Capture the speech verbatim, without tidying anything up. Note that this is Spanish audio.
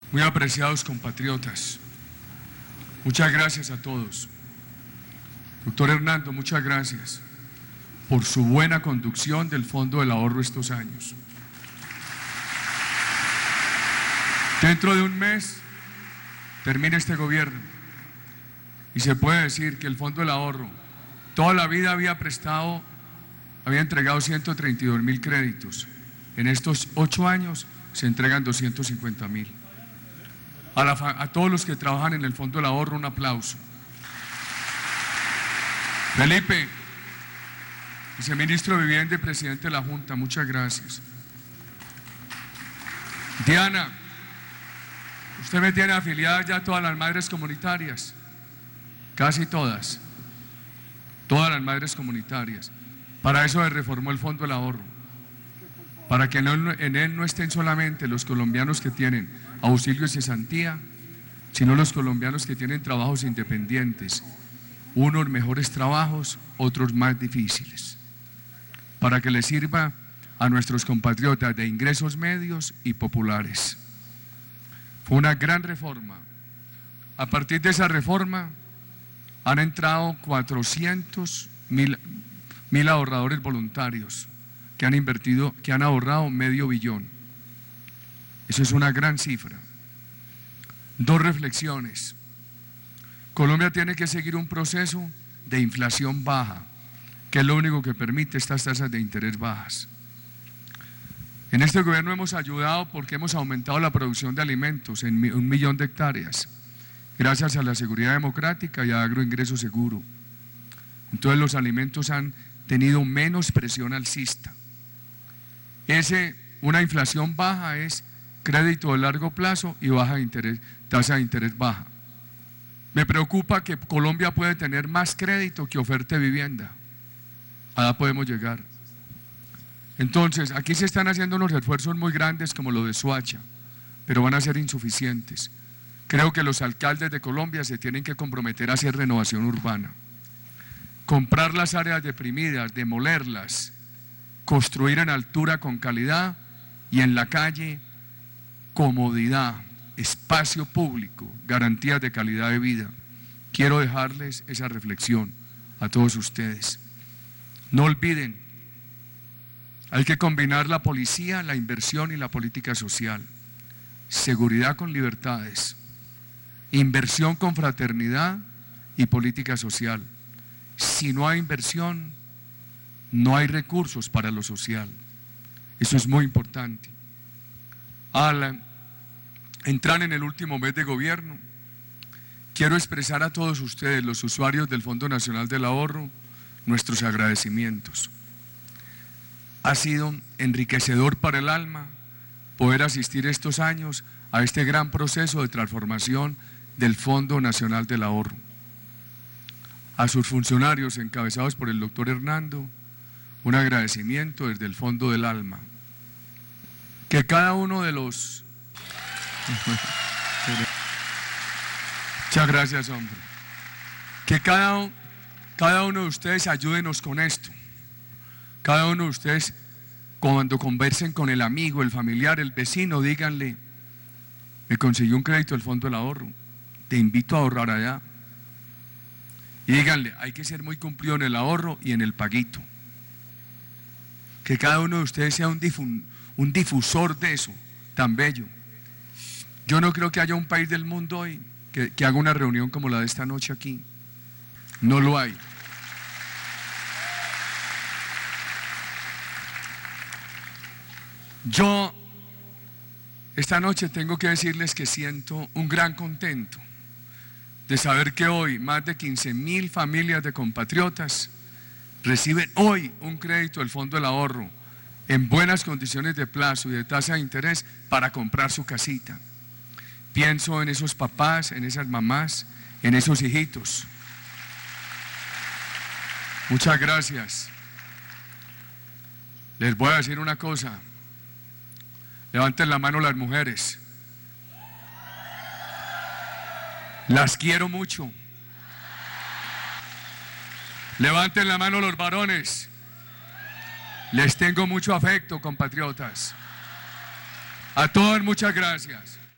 Muy apreciados compatriotas, muchas gracias a todos. Doctor Hernando, muchas gracias por su buena conducción del Fondo del Ahorro estos años. Dentro de un mes termina este gobierno y se puede decir que el Fondo del Ahorro toda la vida había prestado, había entregado ciento treinta y dos mil créditos. En estos ocho años se entregan doscientos cincuenta mil. A, la, a todos los que trabajan en el Fondo del Ahorro, un aplauso. Felipe, viceministro de Vivienda y presidente de la Junta, muchas gracias. Diana, usted me tiene afiliadas ya todas las madres comunitarias, casi todas, todas las madres comunitarias. Para eso se reformó el Fondo del Ahorro, para que no, en él no estén solamente los colombianos que tienen auxilio y cesantía, sino los colombianos que tienen trabajos independientes, unos mejores trabajos, otros más difíciles, para que les sirva a nuestros compatriotas de ingresos medios y populares. Fue una gran reforma. A partir de esa reforma han entrado cuatrocientos mil ahorradores voluntarios que han invertido, que han ahorrado medio billón. Eso es una gran cifra. Dos reflexiones. Colombia tiene que seguir un proceso de inflación baja, que es lo único que permite estas tasas de interés bajas. En este gobierno hemos ayudado porque hemos aumentado la producción de alimentos en un millón de hectáreas, gracias a la seguridad democrática y a agroingreso seguro. Entonces los alimentos han tenido menos presión alcista. Ese, una inflación baja es crédito de largo plazo y baja de interés, tasa de interés baja. Me preocupa que Colombia puede tener más crédito que oferta de vivienda. Allá podemos llegar. Entonces, aquí se están haciendo unos esfuerzos muy grandes como lo de Soacha, pero van a ser insuficientes. Creo que los alcaldes de Colombia se tienen que comprometer a hacer renovación urbana. Comprar las áreas deprimidas, demolerlas, construir en altura con calidad y en la calle comodidad, espacio público, garantías de calidad de vida. Quiero dejarles esa reflexión a todos ustedes. No olviden, hay que combinar la policía, la inversión y la política social. Seguridad con libertades, inversión con fraternidad y política social. Si no hay inversión, no hay recursos para lo social. Eso es muy importante. Al entrar en el último mes de gobierno, quiero expresar a todos ustedes, los usuarios del Fondo Nacional del Ahorro, nuestros agradecimientos. Ha sido enriquecedor para el alma poder asistir estos años a este gran proceso de transformación del Fondo Nacional del Ahorro. A sus funcionarios encabezados por el doctor Hernando, un agradecimiento desde el fondo del alma. Que cada uno de los... Muchas gracias, hombre. Que cada, cada uno de ustedes ayúdenos con esto. Cada uno de ustedes, cuando conversen con el amigo, el familiar, el vecino, díganle: me consiguió un crédito del Fondo del Ahorro, te invito a ahorrar allá. Y díganle, hay que ser muy cumplido en el ahorro y en el paguito. Que cada uno de ustedes sea un, difun, un difusor de eso, tan bello. Yo no creo que haya un país del mundo hoy que, que haga una reunión como la de esta noche aquí. No lo hay. Yo, esta noche tengo que decirles que siento un gran contento de saber que hoy más de quince mil familias de compatriotas reciben hoy un crédito del Fondo del Ahorro en buenas condiciones de plazo y de tasa de interés para comprar su casita. Pienso en esos papás, en esas mamás, en esos hijitos. Muchas gracias. Les voy a decir una cosa. Levanten la mano las mujeres. Las quiero mucho. Levanten la mano los varones. Les tengo mucho afecto, compatriotas. A todos muchas gracias.